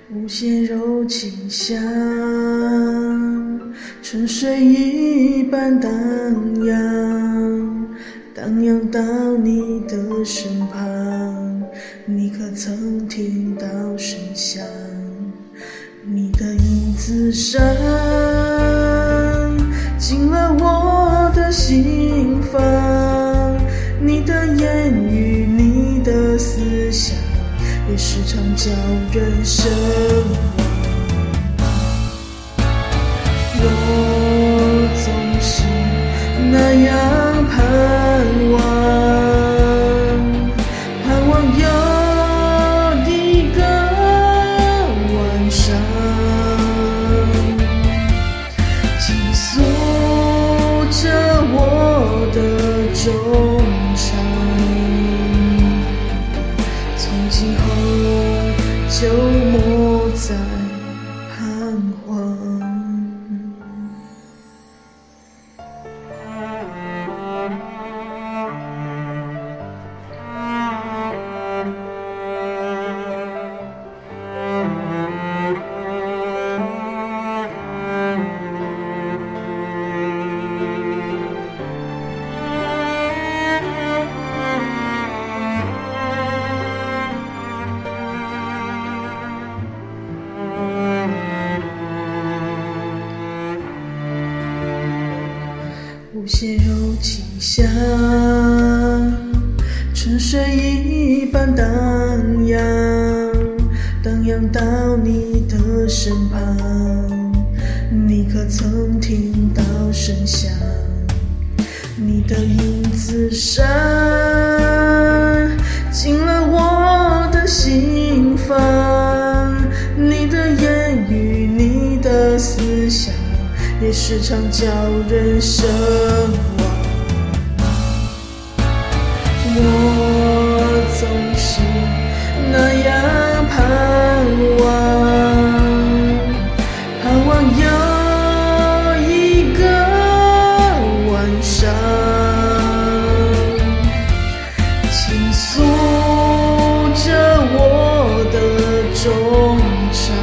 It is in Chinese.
无限柔情香，春水一般荡漾，荡漾到你的身旁。你可曾听到声响？你的影子闪进了我的心房，你的言语，你的思想，也时常叫人神往。我总是那样盼望，盼望有一个晚上，倾诉着我的衷肠，从今后就莫再彷徨。无限柔情香，春水一般荡漾，荡漾到你的身旁。你可曾听到声响？你的影子闪进了我的心房，你的言语，你的思想，也时常叫人神往。我总是那样盼望，盼望有一个晚上，倾诉着我的衷肠，